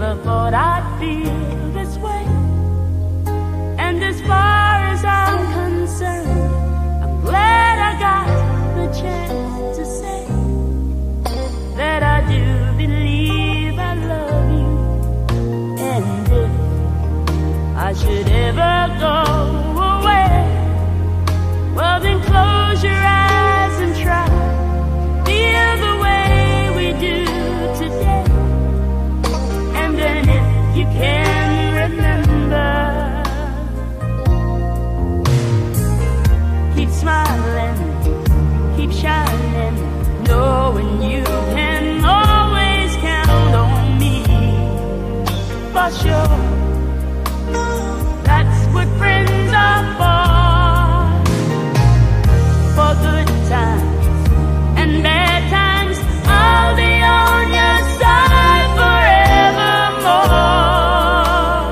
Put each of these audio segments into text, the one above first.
never thought I'd feel this way. And as far as I'm concerned, I'm glad I got the chance to say that I do believe I love you. And if I should ever go away, well then close your eyes and try to feel the way we do today. And then if you can remember, keep smiling, keep shining, knowing you can always count on me. For sure, that's what friends are for good times and bad times. I'll be on your side forevermore.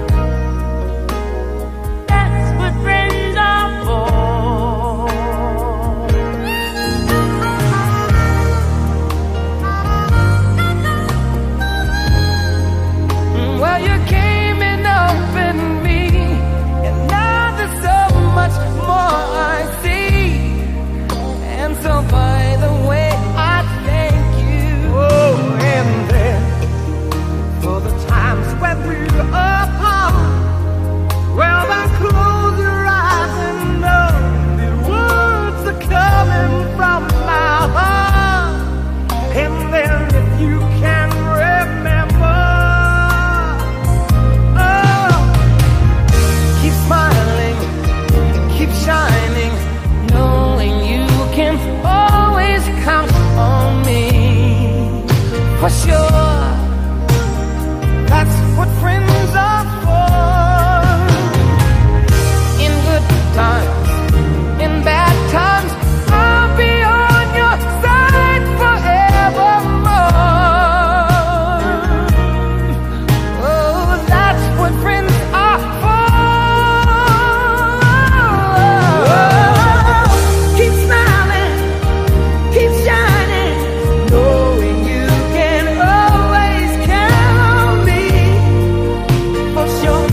That's what friends are for. Well, you came and opened me, and now there's so much more I see. And so by the way, I thank you. Oh, and then for the times when we're apart, well, then close your eyes and know the words are coming from my heart. And then if you can remember, oh, keep smiling, keep shining, knowing you can always count on me. For sure, that's what friends are for. In good times, in bad times, I'll be on your side forevermore. Oh, that's what friends are for. Keep smiling, keep shining, knowing you can always count on me. For sure,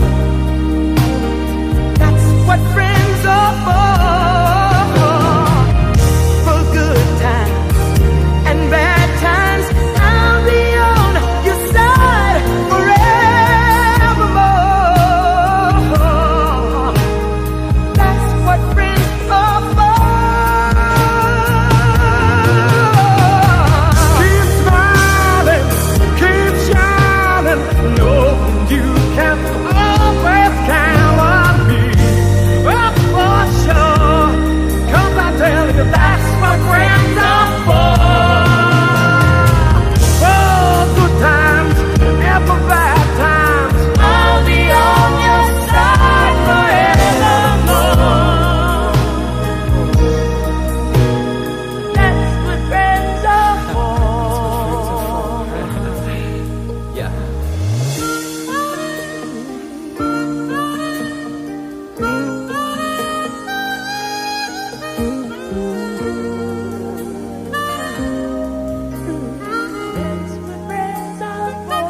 that's what friends are for. For good times and bad times, I'll be on your side forevermore. That's what friends are for. Keep smiling, keep shining, knowing you can always count on me. Oh, for sure, 'cause I tell you that's what friends are for. For good times and for bad times, I'll be on your side forevermore. That's what friends are for. Yeah. That's what friends are for.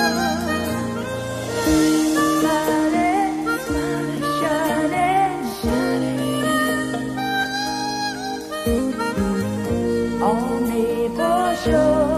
Smiling, smiling, shining, on me for sure.